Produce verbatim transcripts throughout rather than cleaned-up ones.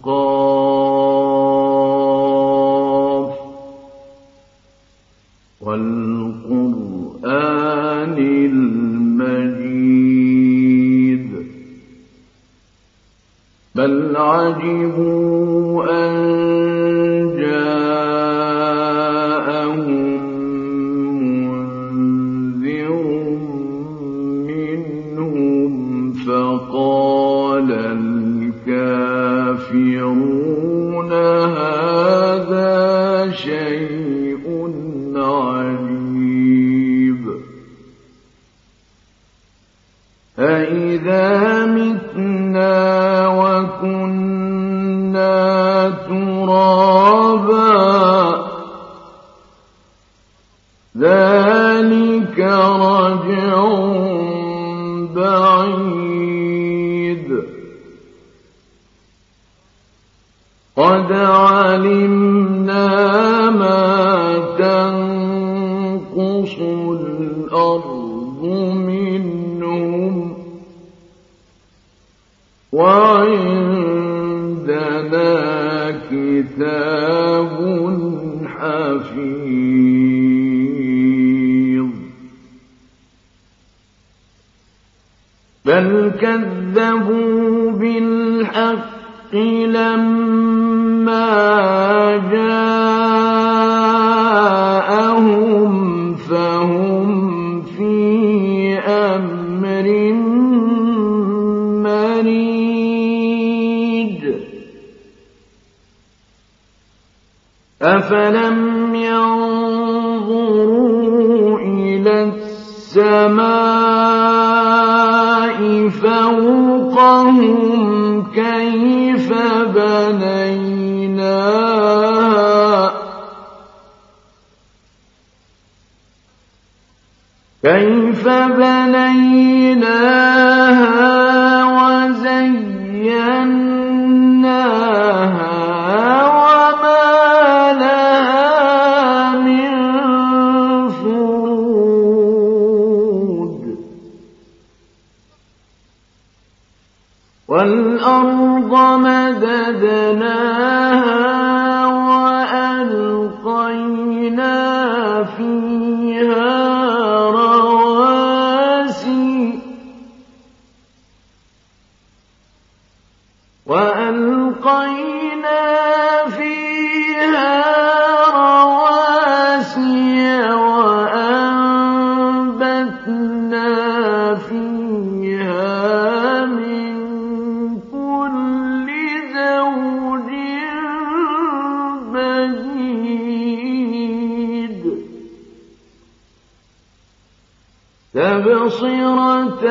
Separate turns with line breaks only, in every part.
قاف والقرآن المجيد بل عجبوا أن يرون هذا شيء عجيب أإذا متنا وكنا ترابا ذلك رجع بعيد قد علمنا ما تنقص الأرض منهم وعندنا كتاب حفيظ بل كذبوا بالحق لما جاءهم فهم في أمر مريج أفلم ينظروا إلى السماء فوقهم كيف بنيناها كيف بنيناها وزيناها وما لها من فروج والأرض مددناها وألقينا فيها رواسي وألقينا فيها رواسي وأنبتنا فيها من كل زوج بهيج تبصرة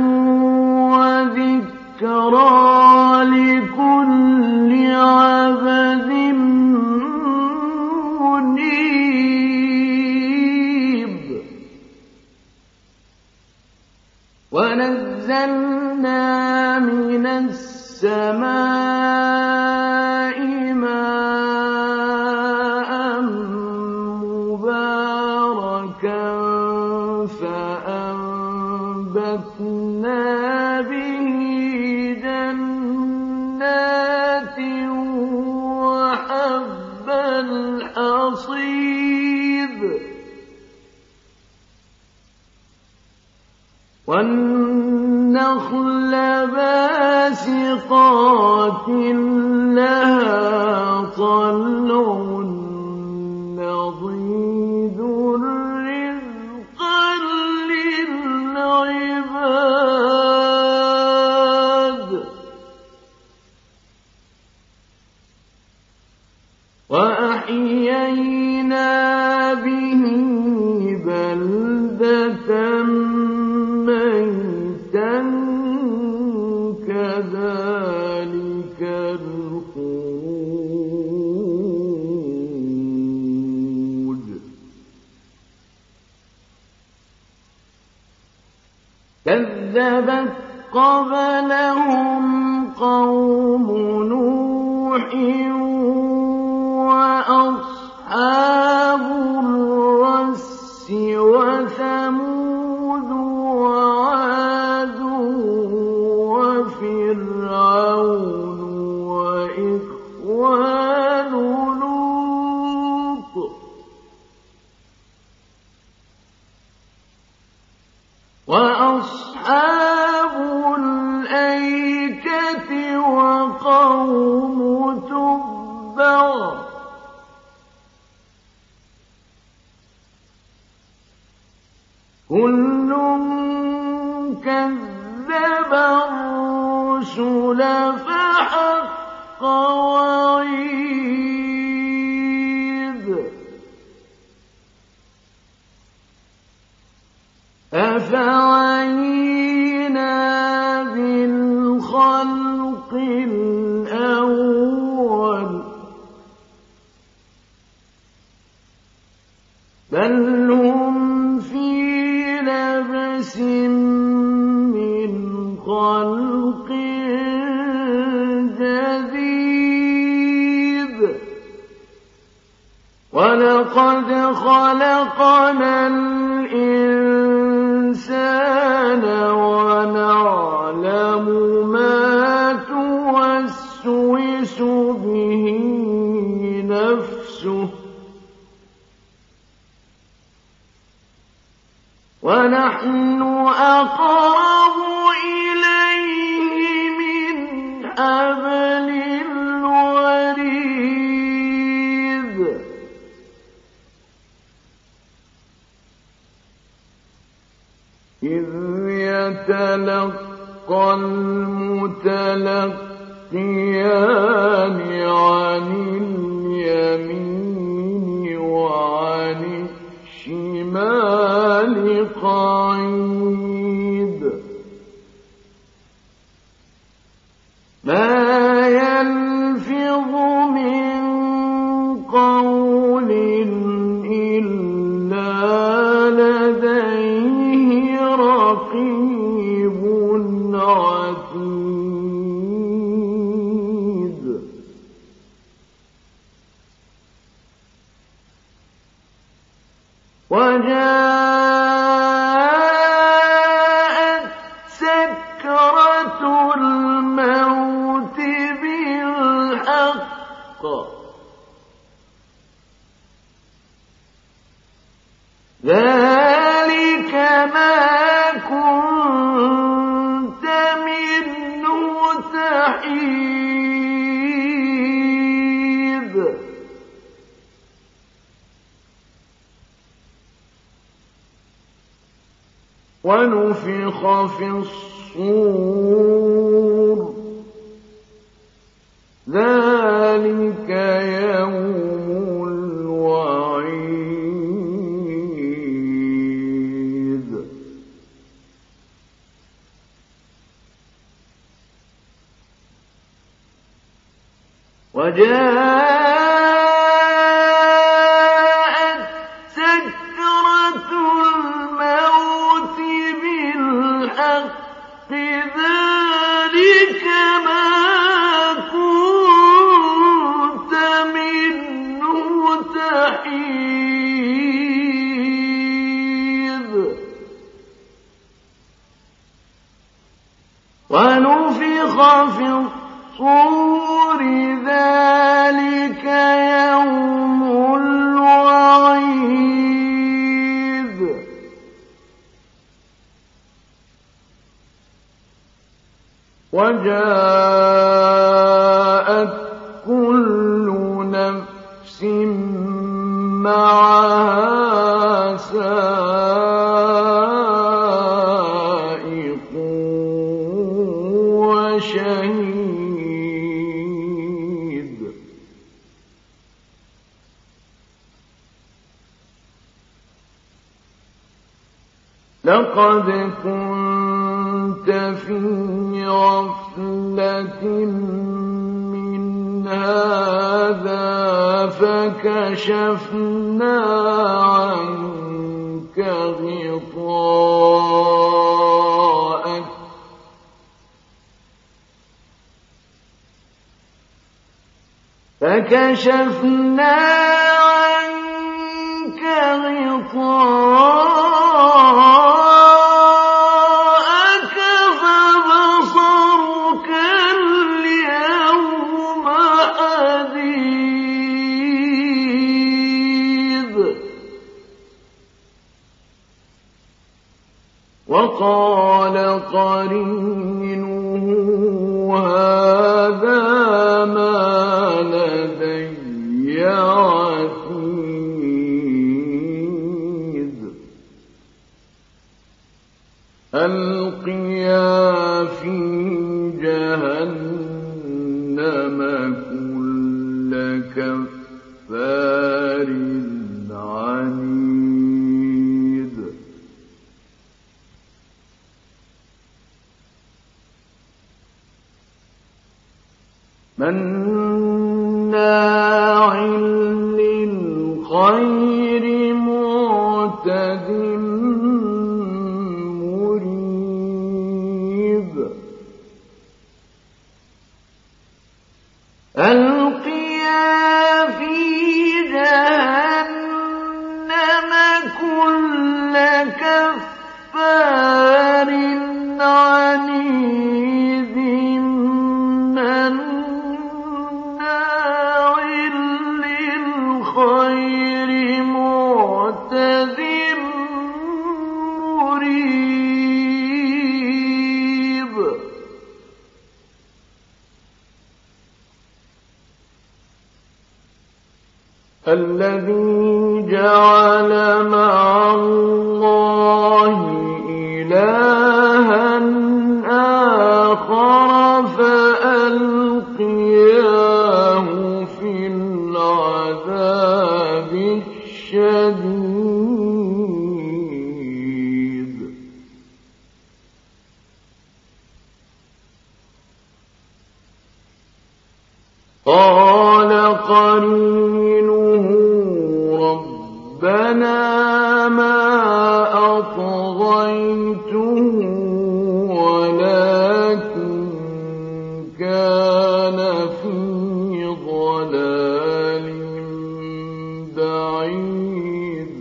وذكرى لكل عبد منيب ونزلنا من السماء ماء مباركا فأنبتنا به جنات وحب الحصيد والنخل باسقات لها طلع نضيد رزقا للعباد وأحيينا به بلدة ميتا كذلك الخروج كذبت قبلهم قوم نوح وأصحاب الرس وثمود وعاد وفرعون وإسرائيل كل كذب الرسل فحق وعيد أفعينا بالخلق الأول بل هم في لبس من خلق جديد ولقد خلقنا الإنسان ونعلم ما توسوس به نفسه ونحن أقرب إليه من حبل الوريد إذ يتلقى المتلقيان عن اليمين وعن الشمال قعيد ما يلفظ من قول إلا لديه رقيب عتيد وجاءت سكرة الموت بالحق ذلك ما كنت منه تحيد ونفخ في الصور ذلك يوم الوعيد وجاءت سكرة الموت بالحق ذلك ما كنت منه تحيد ونفخ في الصور ذلك يوم الوعيد وجاءت كل نفس معها سائق وشهيد لقد كنت في غفلة من هذا فكشفنا عنك غطاءك فكشفنا عنك غطاءك فبصرك اليوم حديد وقال قرينه هذا ما لدي عتيد ألقيا في جهنم كل كفار عنيد مناع للخير معتد مريب ألقيا في جهنم كل كفار عنيد مناع للخير معتد مريب الذي جعل مع الله إلها آخر فألقياه في العذاب الشديد قال قرينه ربنا ما أطغيته ولكن كان في ضلال بعيد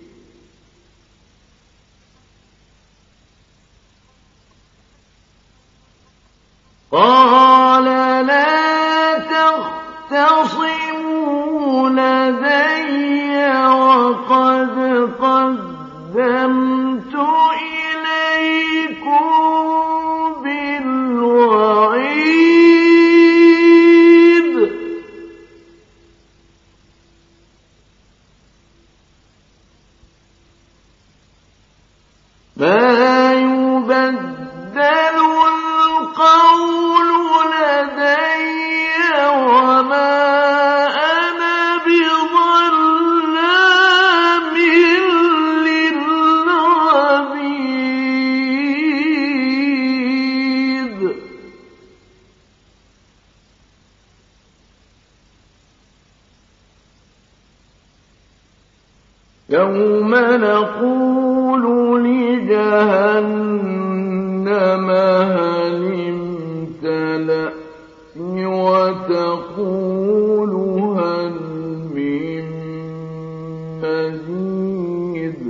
قال لا تختصموا لدي وقد قدمت إليكم بالوعيد ما يبدل القول لدي وما أنا بظلام للعبيد يوم نقول لجهنم هل امتلأت وتقول هل من مزيد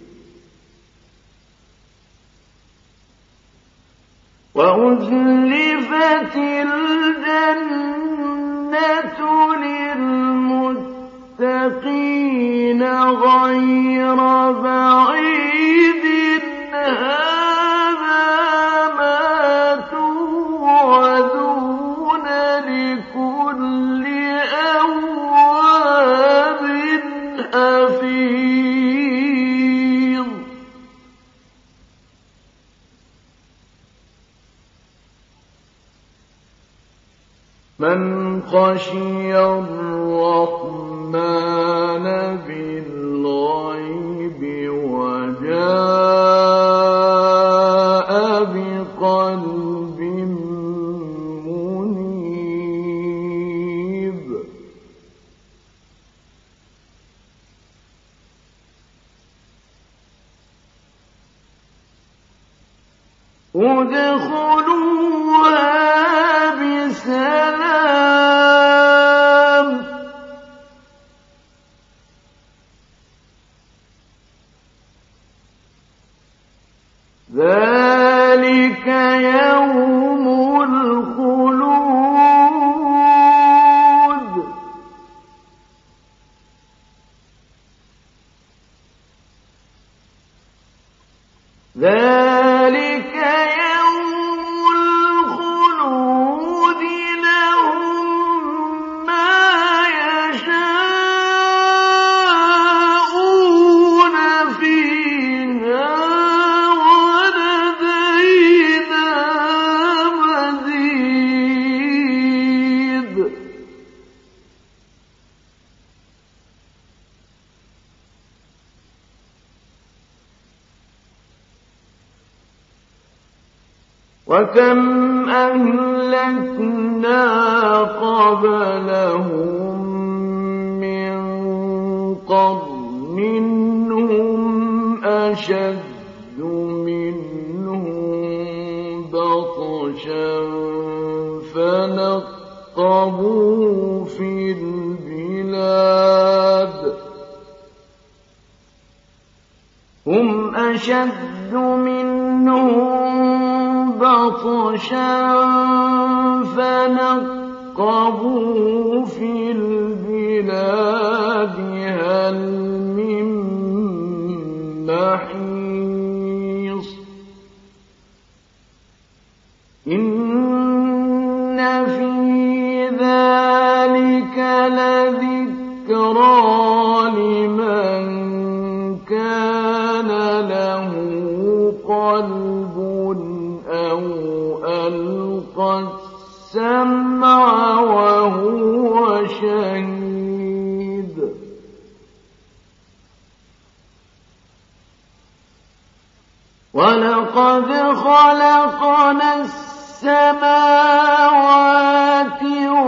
وأزلفت الجنة للمتقين غير بعيد هذا ما توعدون لكل أواب حفيظ من خشي الرحمن بالغيب وجاء بقلب منيب ادخلوها بسلام ذلك يوم الخلود ذلك يوم وكم أهلكنا قبلهم من قرن هم أشد منهم بطشا فنقبوا في البلاد هم أشد منهم بطشا فنقبوا في البلاد هل من محيص إن في ذلك لذكرى لمن كان له قلب أو ألقى السمع وهو شهيد ولقد خلقنا السماوات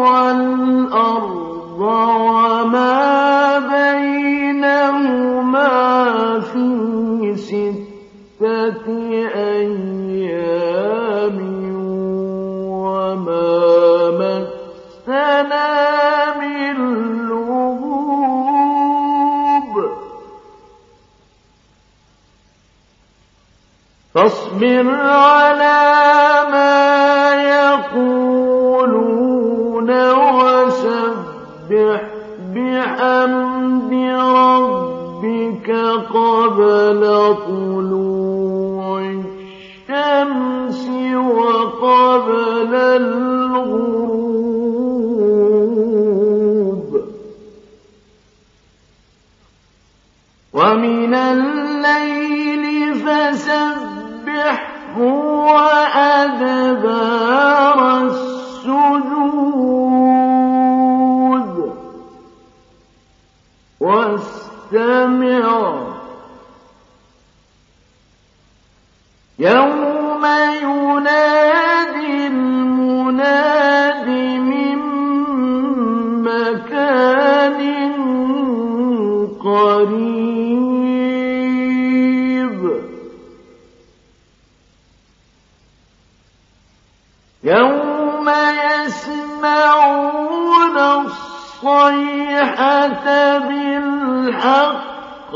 والأرض وما بينهما في ستة أيام وما مسنا من لغوب فاصبر على ما يقولون وسبح بحمد ربك قبل طلوع الشمس وقبل الغروب ومن الليل فسبحه وأدبار السجود واستمع يوم ينادي المناد من مكان قريب يوم يسمعون الصيحة بالحق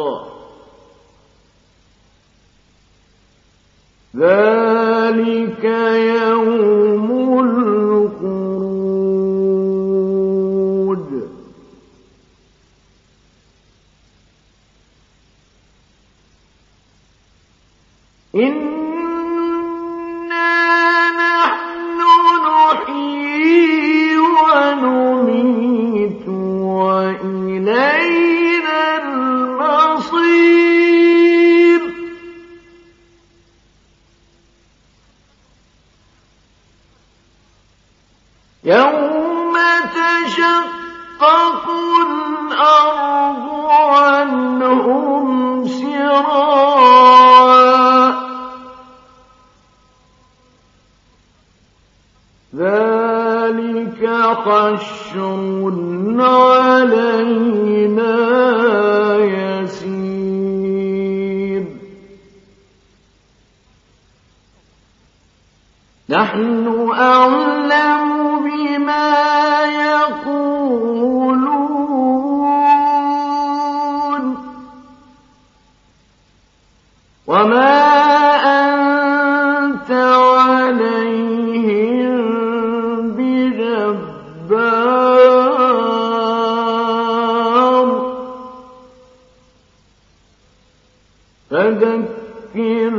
ذلك يوم الخروج إنا نحن نحيي ونميت وإلينا المصير يوم تشقق الأرض عنهم سراعا ذلك حشر علينا يسير نحن أعلم بما يقولون وما أنت عليهم بجبار فذكر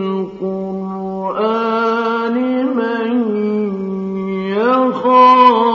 بالقرآن من يخاف